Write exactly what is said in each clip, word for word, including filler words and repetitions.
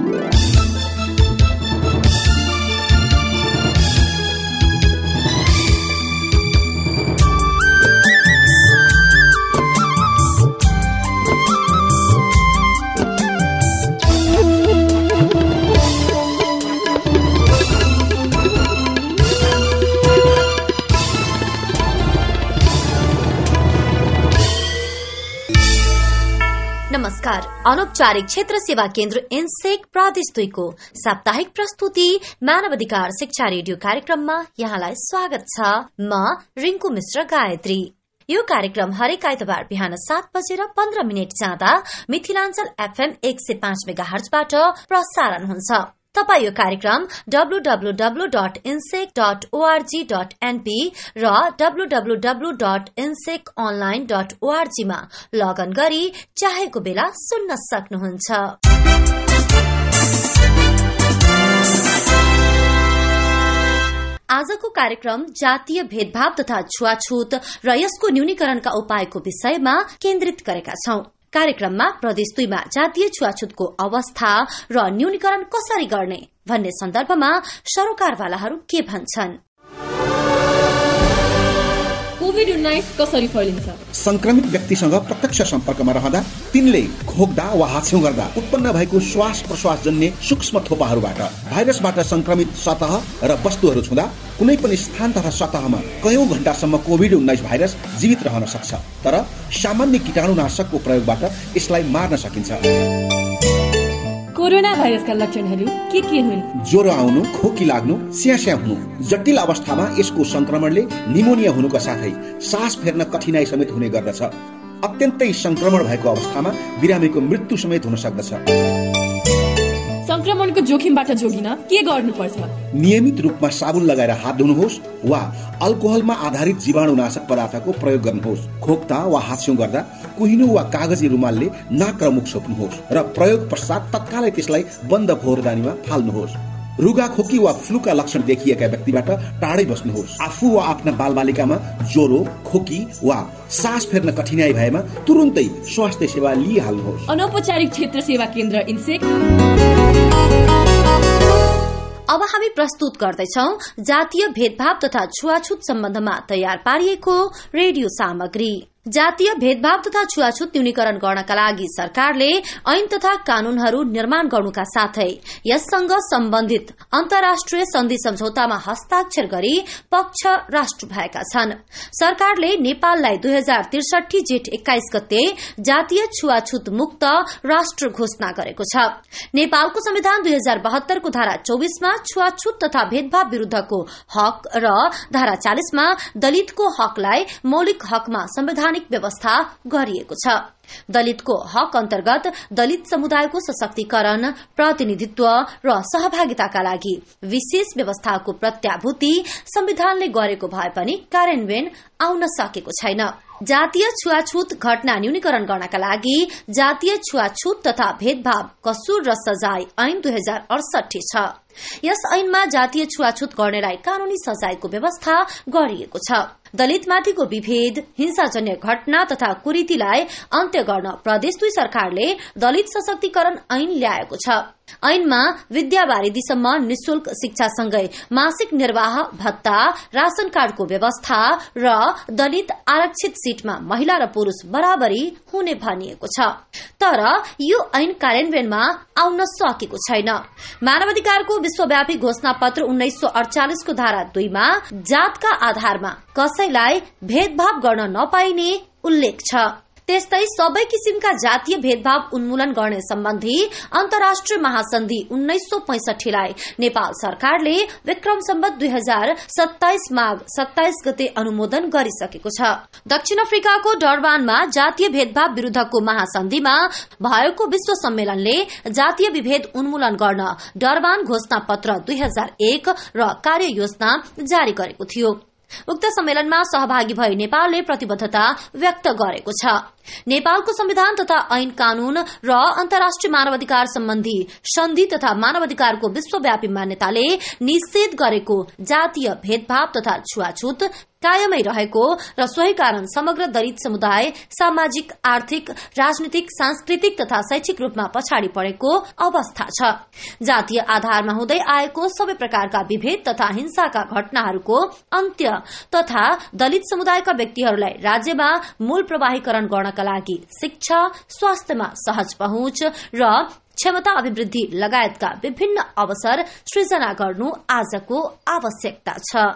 नमस्कार। अनौपचारिक क्षेत्र सेवा केन्द्र इन्सेक प्रदेश दुईको साप्ताहिक प्रस्तुति मानव अधिकार शिक्षा रेडियो कार्यक्रममा यहाँलाई स्वागत छ। म रिंकु मिश्र गायत्री। यो कार्यक्रम हरेक आइतबार बिहान सात बजेर पन्ध्र मिनट जाँदा मिथिलाञ्चल एफएम एक सय पाँच मेगाहर्जबाट प्रसारण हुन्छ। तपाई यो कार्यक्रम W W W dot INSEC dot ORG dot NP र W W W dot INSEC online dot ORG मा लगन गरी चाहेको बेला सुन्न सक्नुहुन्छ। आजको कार्यक्रम जातीय भेदभाव तथा छुवाछुत र यसको न्यूनीकरणका उपायको विषयमा केन्द्रित गरेका छौं। कार्यक्रममा प्रदेश दुईमा जातीय छुवाछुतको अवस्था र न्यूनीकरण कसरी गर्ने भन्ने सन्दर्भमा सरोकारवालाहरू के भन्छन्। कोभिड उन्नाइस कसरी फैलिन्छ? संक्रमित व्यक्तिसँग प्रत्यक्ष सम्पर्कमा रहँदा तिनले खोक्दा वा हाछ्यौं गर्दा उत्पन्न भएको श्वास प्रश्वास जन्य सूक्ष्म थोपाहरूबाट भाइरसबाट संक्रमित सतह र वस्तुहरू छुँदा कुनै पनि स्थान तथा सतहमा कयौं घण्टासम्म कोभिड उन्नाइस भाइरस जीवित रहन सक्छ। तर सामान्य कीटाणुनाशकको प्रयोगबाट यसलाई मार्न सकिन्छ। कोरोना भाइरसका लक्षणहरू के के हुन्? ज्वरो आउनु, खोकी लाग्नु, स्यास्या हुनु। जटिल अवस्थामा यसको संक्रमणले निमोनिया हुनुका साथै सास फेर्न कठिनाई समेत हुने गर्दछ। अत्यन्तै संक्रमण भएको अवस्थामा बिरामीको मृत्यु समेत हुन सक्दछ। संक्रमणको जोखिमबाट जोगिन के गर्नुपर्छ? नियमित रूपमा साबुन लगाएर हात धुनुहोस् वा अल्कोहलमा आधारित जीवाणुनाशक पदार्थको प्रयोग गर्नुहोस्। खोक्दा वा हाछ्यौं गर्दा कुहिनो वा कागजी रुमालले नाक र मुख छोप्नुहोस् र प्रयोग पश्चात तत्कालै त्यसलाई बन्द फोहोरदानीमा फाल्नुहोस्। रुगा खोकी वा फ्लूका लक्षण देखिएका व्यक्तिबाट टाढै बस्नुहोस्। आफू वा आफ्ना बालबालिकामा ज्वरो, खोकी वा सास फेर्न कठिनाई भएमा तुरुन्तै स्वास्थ्य सेवा लिइहाल्नुहोस्। अनौपचारिक क्षेत्र सेवा केन्द्र इन्सेक। अब हामी प्रस्तुत गर्दैछौ जातीय भेदभाव तथा छुवाछुत सम्बन्धमा तयार पारिएको रेडियो सामग्री। जातीय भेदभाव तथा छुवाछुत न्यूनीकरण गर्नका लागि सरकारले ऐन तथा कानूनहरू निर्माण गर्नुका साथै यससँग सम्बन्धित अन्तर्राष्ट्रिय सन्धि सम्झौतामा हस्ताक्षर गरी पक्ष राष्ट्र भएका छन्। सरकारले नेपाललाई दुई हजार त्रिसठी जेठ एक्काइस गते जातीय छुवाछुत मुक्त राष्ट्र घोषणा गरेको छ। नेपालको संविधान दुई हजार बहत्तरको धारा चौबिसमा छुवाछुत तथा भेदभाव विरूद्धको हक र धारा चालिसमा दलितको हकलाई मौलिक हकमा संवैधानिक व्यवस्था गरिएको छ। दलितको हक अन्तर्गत दलित समुदायको सशक्तिकरण, प्रतिनिधित्व र सहभागिताका लागि विशेष व्यवस्थाको प्रत्याभूति संविधानले गरेको भए पनि कार्यान्वयन आउन सकेको छैन। जातीय छुवाछुत घटना न्यूनीकरण गर्नका लागि जातीय छुवाछुत तथा भेदभाव कसूर र सजाय ऐन दुई हजार अडसठी छ। यस ऐनमा जातीय छुवाछुत गर्नेलाई कानूनी सजायको व्यवस्था गरिएको छ। दलितमाथिको विभेद, हिंसाजन्य घटना तथा कुरीतिलाई अन्त्य गर्न प्रदेश दुई सरकारले दलित सशक्तिकरण ऐन ल्याएको छ। ऐनमा विद्यावारिधीसम्म निशुल्क शिक्षासँगै मासिक निर्वाह भत्ता, राशन कार्डको व्यवस्था र दलित आरक्षित सीटमा महिला र पुरूष बराबरी हुने भनिएको छ। तर यो ऐन कार्यान्वयनमा आउन सकेको छैन। मानवाधिकारको विश्वव्यापी घोषणा पत्र उन्नाइस सौ अडचालिसको धारा दुईमा जातका आधारमा कसैलाई भेदभाव गर्न नपाइने उल्लेख छ। त्यस्तै सबै किसिमका जातीय भेदभाव उन्मूलन गर्ने सम्बन्धी अन्तर्राष्ट्रिय महासन्धि उन्नाइस सौ पैंसठीलाई नेपाल सरकारले विक्रम सम्वत दुई हजार सत्ताइस माघ सत्ताइस गते अनुमोदन गरिसकेको छ। दक्षिण अफ्रिकाको डरबानमा जातीय भेदभाव विरूद्धको महासन्धिमा भएको विश्व सम्मेलनले जातीय विभेद उन्मूलन गर्न डरबान घोषणा पत्र दुई हजार एक र कार्ययोजना जारी गरेको थियो। उक्त सम्मेलनमा सहभागी भई नेपालले प्रतिबद्धता व्यक्त गरेको छ। नेपालको संविधान तथा ऐन कानून र अन्तर्राष्ट्रिय मानवाधिकार सम्बन्धी सन्धि तथा मानवाधिकारको विश्वव्यापी मान्यताले निषेध गरेको जातीय भेदभाव तथा छुवाछुत कायमै रहेको र सोही कारण समग्र दलित समुदाय सामाजिक, आर्थिक, राजनीतिक, सांस्कृतिक तथा शैक्षिक रूपमा पछाडि परेको अवस्था छ। जातीय आधारमा हुँदै आएको सबै प्रकारका विभेद तथा हिंसाका घटनाहरूको अन्त्य तथा दलित समुदायका व्यक्तिहरूलाई राज्यमा मूल प्रवाहीकरण गर्नका लागि शिक्षा, स्वास्थ्यमा सहज पहुँच र क्षमता अभिवृद्धि लगायतका विभिन्न अवसर सृजना गर्नु आजको आवश्यकता छ।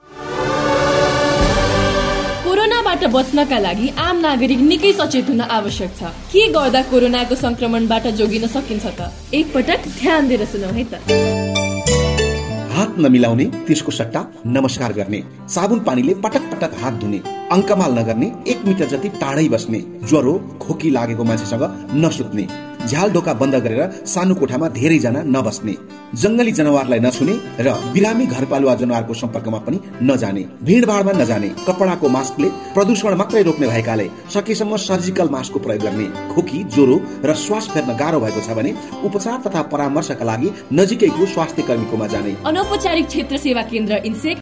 कोरोनाबाट बच्नका लागि आम नागरिक निकै सचेत हुन आवश्यक छ। के गर्दा कोरोनाको संक्रमणबाट जोगिन सकिन्छ त? एक पटक ध्यान दिएर सुनौ है त। हात नमिलाउने, त्यसको सट्टा नमस्कार गर्ने, साबुन पानीले पटक पटक हात धुने, अङ्कमाल नगर्ने, एक मिटर जति टाढै बस्ने, ज्वरो खोकी लागेको मान्छेसँग नसुत्ने, झ्याल ढोका बन्द गरेर सानो कोठामा धेरैजना नबस्ने, जंगली जनावरलाई नछुने र बिरामी घरपालुवा जनावरको सम्पर्कमा पनि नजाने, भीड़भाड़मा नजाने, कपडाको मास्कले प्रदूषण मात्रै रोक्ने भएकाले सकेसम्म सर्जिकल मास्कको प्रयोग गर्ने, खोकी, ज्वरो र श्वास फेर्न गाह्रो भएको छ भने उपचार तथा परामर्शका लागि नजिकैको स्वास्थ्य कर्मीकोमा जाने। अनौपचारिक क्षेत्र सेवा केन्द्र इन्सेक।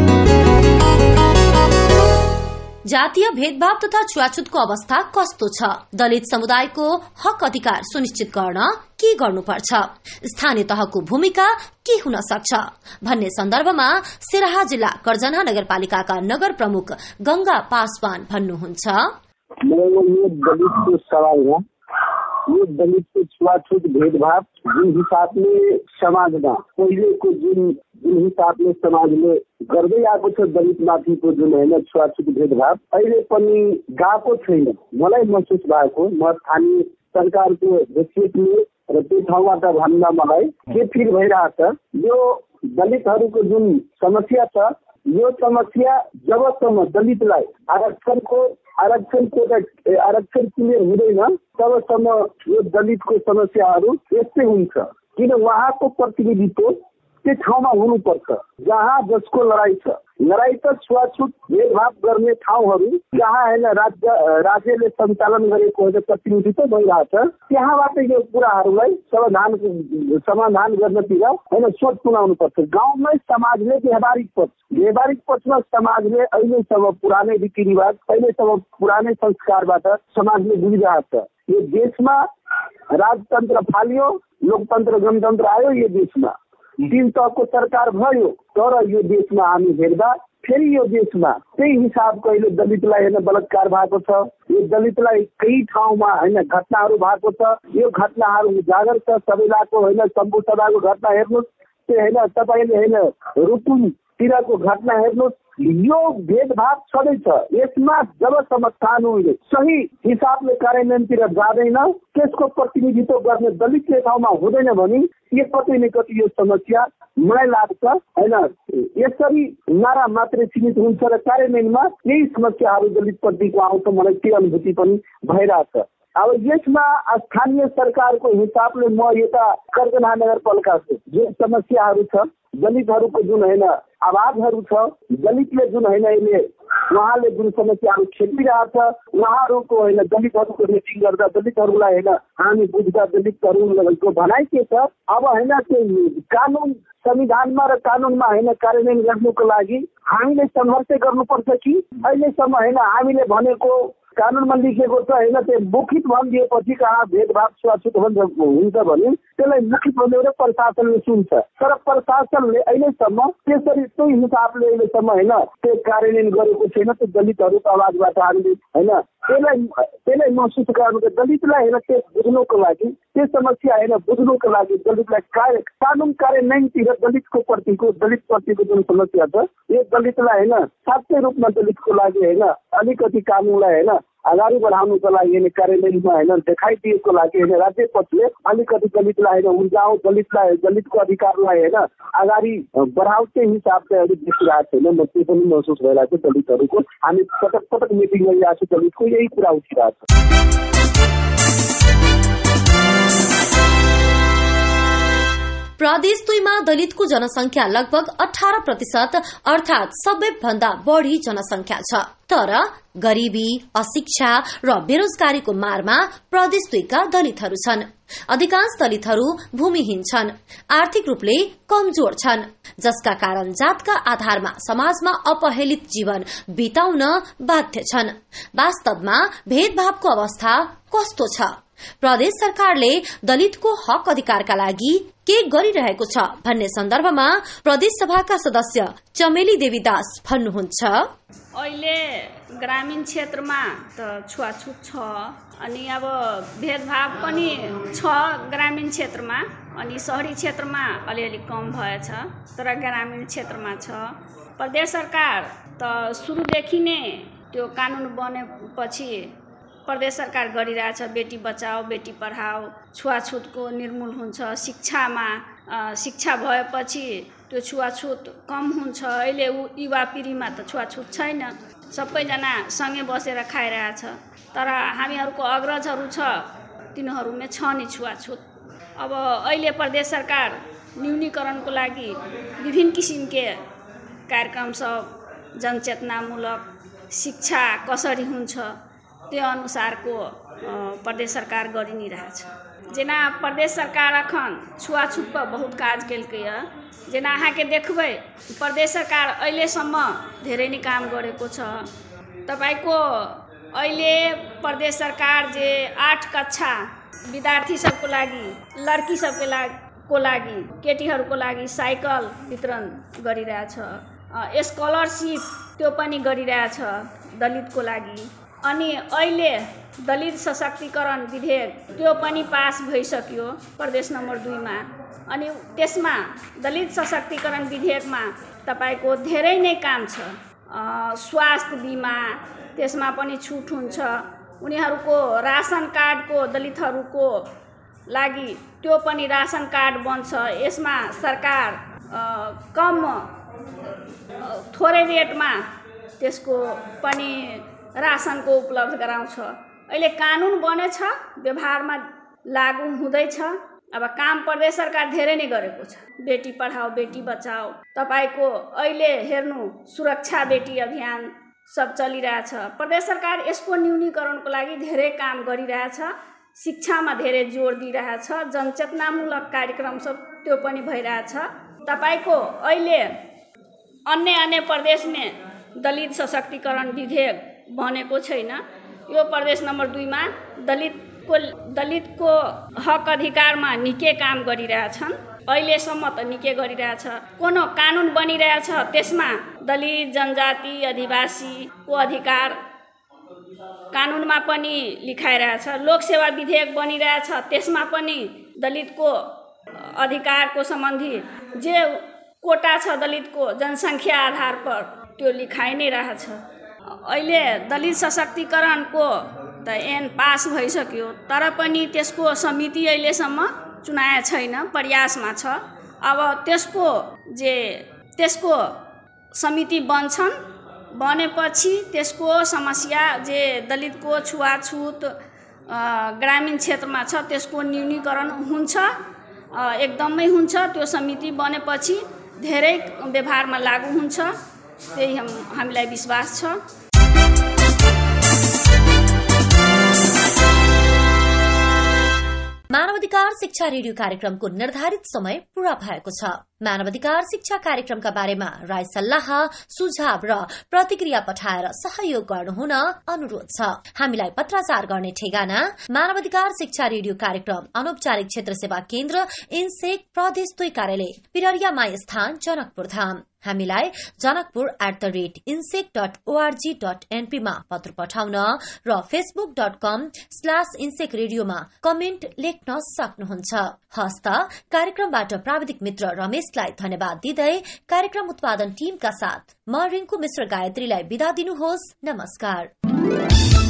जातीय भेदभाव तथा छुवाछुतको अवस्था कस्तो छ? दलित समुदायको हक अधिकार सुनिश्चित गर्न के गर्नुपर्छ? स्थानीय तहको भूमिका के हुन सक्छ भन्ने सन्दर्भमा सिराहा जिल्ला कर्जन्हा नगरपालिकाका नगर प्रमुख गंगा पासवान भन्नुहुन्छ। यो दलितको छुवाछुत भेदभाव जुन हिसाबले समाजमा पहिलेको जुन जुन हिसाबले समाजले गर्दै आएको छ दलितमाथिको जुन होइन छुवाछुत भेदभाव अहिले पनि गएको छैन। मलाई महसुस भएको, म स्थानीय सरकारको हैसियतले र त्यो ठाउँबाट भन्दा मलाई के फिल भइरहेछ, यो दलितहरूको जुन समस्या छ यो समस्या जबसम्म दलितलाई आरक्षणको आरक्षणको आरक्षण क्लियर हुँदैन तबसम्म यो दलितको समस्याहरू यस्तै हुन्छ। किन उहाँको प्रतिनिधित्व त्यो ठाउँमा हुनुपर्छ जहाँ जसको लडाई छ। लडाई त छुवाछुत भेदभाव गर्ने ठाउँहरू जहाँ होइन राज्य राज्यले सञ्चालन गरेको प्रतिनिधित्व भइरहेछ त्यहाँबाट यो कुराहरूलाई समाधान समाधान गर्नतिर होइन सोच पुर्याउनु पर्छ। गाउँमै समाजले व्यवहारिक पक्ष व्यवहारिक पक्षमा समाजले अहिलेसम्म पुरानै रीतिरिवाज अहिलेसम्म पुरानै संस्कारबाट समाजले बुझिरहेछ। यो देशमा राजतन्त्र फालियो, लोकतन्त्र गणतन्त्र आयो, यो देशमा तीन तहको सरकार भयो, तर यो देशमा हामी हेर्दा फेरि यो देशमा त्यही हिसाबको अहिले दलितलाई होइन बलात्कार भएको छ। यो दलितलाई केही ठाउँमा होइन घटनाहरू भएको छ। यो घटनाहरू उजागर छ सबैलाको होइन। शम्भु सभाको घटना हेर्नुहोस्, त्यो होइन तपाईँले होइन रुकुमतिरको घटना हेर्नुहोस्। यो भेदभाव छँदैछ। यसमा जबसम्म कानुनले सही हिसाबले कार्यान्वयनतिर जाँदैन, त्यसको प्रतिनिधित्व गर्ने दलितले ठाउँमा हुँदैन भने यो कतै न कतै यो समस्या मलाई लाग्छ होइन यसरी नारा मात्रै सीमित हुन्छ र कार्यान्वयनमा यही समस्याहरू दलितप्रतिको आउँछ। मलाई त्यो अनुभूति पनि भइरहेछ। अब यसमा स्थानीय सरकारको हिसाबले म यता कर्जन्हा नगरपालिकाको जुन समस्याहरू छ, दलितहरूको जुन होइन आवाजहरू छ, दलितले जुन होइन अहिले उहाँले जुन समस्याहरू खेपिरहेछ उहाँहरूको होइन दलितहरूको मिटिङ गर्दा दलितहरूलाई होइन हामी बुझ्दा दलितहरूको भनाइ के छ अब होइन त्यो कानुन संविधानमा र कानुनमा होइन कार्यान्वयन गर्नुको लागि हामीले सङ्घर्ष गर्नुपर्छ कि अहिलेसम्म होइन हामीले भनेको कानुनमा लेखेको छ होइन त्यो मुखित भनिदिएपछि कहाँ भेदभाव छुवाछुत हुन्छ भने त्यसलाई मुखित भन्यो प्रशासनले सुन्छ, तर प्रशासनले अहिलेसम्म त्यसरी त्यही हिसाबले अहिलेसम्म होइन त्यो कार्यान्वयन गरेको छैन। त्यो दलितहरूको आवाजबाट हामीले होइन त्यसलाई त्यसलाई महसुस गर्नु दलितलाई होइन त्यो बुझ्नुको लागि त्यो समस्या होइन बुझ्नुको लागि दलितलाई कार्य कानुन कार्यान्वयनतिर दलितको प्रतिको दलित प्रतिको जुन समस्या छ यो दलितलाई होइन साँच्चै रूपमा दलितको लागि होइन अलिकति कानुनलाई होइन अगाडि बढाउनुको लागि होइन कार्यान्वयनमा होइन देखाइदिएको लागि होइन राज्य पक्षले अलिकति दलितलाई होइन उर्जाउ दलितलाई दलितको अधिकारलाई होइन अगाडि बढाउने हिसाबले अलिक देखिरहेको छैन। म त्यो पनि महसुस भइरहेको छ दलितहरूको। हामी पटक पटक मिटिङ गरिरहेको छ, दलितको यही कुरा उठिरहेको छ। प्रदेश दुईमा दलितको जनसंख्या लगभग अठारह प्रतिशत अर्थात सबैभन्दा बढ़ी जनसंख्या छ। तर गरीबी, अशिक्षा र बेरोजगारीको मारमा प्रदेश दुईका दलितहरू छन्। अधिकांश दलितहरू भूमिहीन छन्, आर्थिक रूपले कमजोर छन्, जसका कारण जातका आधारमा समाजमा अपहेलित जीवन बिताउन बाध्य छन्। वास्तवमा भेदभावको अवस्था कस्तो छ? प्रदेश सरकारले दलितको हक अधिकारका लागि के गरिरहेको छ भन्ने सन्दर्भमा प्रदेश सभाका सदस्य चमेली देवीदास भन्नुहुन्छ। अहिले ग्रामीण क्षेत्रमा त छुवाछुत छ, अनि अब भेदभाव पनि छ ग्रामीण क्षेत्रमा, अनि शहरी क्षेत्रमा अलिअलि कम भएछ, तर ग्रामीण क्षेत्रमा छ। प्रदेश सरकार त सुरुदेखि नै त्यो कानुन बनेपछि प्रदेश सरकार गरिरहेछ बेटी बचाओ बेटी पढाओ, छुवाछुतको निर्मूल हुन्छ, शिक्षामा शिक्षा भएपछि त्यो छुवाछुत कम हुन्छ। अहिले युवा पिँढीमा त छुवाछुत छैन, सबैजना सँगै बसेर खाइरहेछ, तर हामीहरूको अग्रजहरू छ तिनीहरूमा छ नि छुवाछुत। अब अहिले प्रदेश सरकार न्यूनीकरणको लागि विभिन्न किसिमके कार्यक्रम सब जनचेतनामूलक शिक्षा कसरी हुन्छ त्यो अनुसारको प्रदेश सरकार गरि नै रहेछ। जेना प्रदेश सरकार अखन छुवाछुत पर बहुत काज केलकैया, जेना अहाँके देखबै प्रदेश सरकार अहिलेसम्म धेरै नै काम गरेको छ। तपाईको अहिले प्रदेश सरकार जे आठ कक्षा विद्यार्थी सबको लागि, लड़की सबके लागि को लागि, केटीहरूको लागि साइकल वितरण गरिरहेछ, स्कॉलरशिप त्यो पनि गरिरहेछ दलितको लागि। अनि अहिले दलित सशक्तिकरण विधेयक त्यो पनि पास भइसक्यो प्रदेश नम्बर दुईमा। अनि त्यसमा दलित सशक्तिकरण विधेयकमा तपाईको धेरै नै काम छ। स्वास्थ्य बीमा त्यसमा पनि छुट हुन्छ, उनीहरूको राशन कार्डको दलितहरूको लागि त्यो पनि राशन कार्ड बन्छ। यसमा सरकार कम थोरै रेटमा त्यसको पनि राशनको उपलब्ध गराउँछ। अहिले कानुन बनेछ, व्यवहारमा लागू हुँदैछ। अब काम प्रदेश सरकार धेरै नै गरेको छ। बेटी पढाओ बेटी बचाओ, तपाईको अहिले हेर्नु सुरक्षा बेटी अभियान सब चलिरहेछ। प्रदेश सरकार यसको न्यूनीकरणको लागि धेरै काम गरिरहेछ, शिक्षामा धेरै जोड दिइरहेछ, जनचेतनामूलक कार्यक्रम सब त्यो पनि भइरहेछ। तपाईको अहिले अन्य अन्य प्रदेशमा दलित सशक्तिकरण विधेयक बनेको छैन। यो प्रदेश नम्बर दुईमा दलितको दलितको हक अधिकारमा निकै काम गरिरहेछन्। अहिलेसम्म त निकै गरिरहेछ। कोनो कानुन बनिरहेछ त्यसमा दलित, जनजाति, आदिवासीको अधिकार कानुनमा पनि लेखाइरहेछ। लोकसेवा विधेयक बनिरहेछ त्यसमा पनि दलितको अधिकारको सम्बन्धी जे कोटा छ दलितको जनसङ्ख्या आधार पर त्यो लेखाइ नै रहेछ। अहिले दलित सशक्तिकरणको त ऐन पास भइसक्यो, तर पनि त्यसको समिति अहिलेसम्म चुनाए छैन, प्रयासमा छ। अब त्यसको जे त्यसको समिति बन्छन्, बनेपछि त्यसको समस्या जे दलितको छुवाछुत ग्रामीण क्षेत्रमा छ त्यसको न्यूनीकरण हुन्छ, एकदमै हुन्छ। त्यो समिति बनेपछि धेरै व्यवहारमा लागू हुन्छ, त्यही हम हामीलाई विश्वास छ। मानवाधिकार शिक्षा रेडियो कार्यक्रमको निर्धारित समय पूरा भएको छ। मानवाधिकार शिक्षा कार्यक्रमका बारेमा राय सल्लाह, सुझाव र प्रतिक्रिया पठाएर सहयोग गर्नुहुन अनुरोध छ। हामीलाई पत्राचार गर्ने ठेगाना मानवाधिकार शिक्षा रेडियो कार्यक्रम, अनौपचारिक क्षेत्र सेवा केन्द्र, इन्सेक, प्रदेश दुई कार्यालय, पिररिया माई स्थान, जनकपुर धाम। हामीलाई Janakpur at the rate INSEC dot ORG dot NP मा पत्र पठाउन र Facebook dot com slash INSEC रेडियोमा कमेन्ट लेख्न सक्नुहुन्छ। हस्त कार्यक्रमबाट प्राविधिक मित्र रमेशलाई धन्यवाद दिँदै कार्यक्रम उत्पादन टीमका साथ म रिङ्कु मिश्र गायत्रीलाई बिदा दिनुहोस्। नमस्कार।